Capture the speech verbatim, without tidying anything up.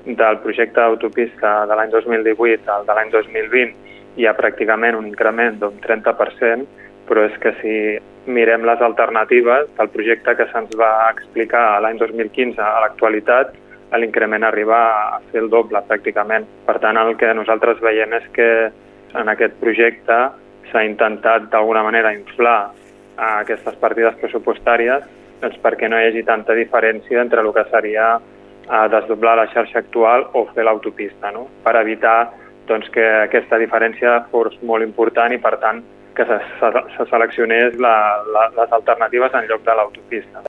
del projecte d'autopista de l'any dos mil divuit al de l'any dos mil vint hi ha pràcticament un increment d'un trenta per cent, però és que si mirem les alternatives del projecte que se'ns va explicar l'any dos mil quinze a l'actualitat, l'increment arriba a ser el doble pràcticament. Per tant, el que nosaltres veiem és que en aquest projecte s'ha intentat d'alguna manera inflar aquestes partides pressupostàries doncs perquè no hi hagi tanta diferència entre el que seria desdoblar la xarxa actual o fer l'autopista, no? Per evitar doncs, que aquesta diferència fos molt important i, per tant, que se, se seleccionés la, la, les alternatives en lloc de l'autopista.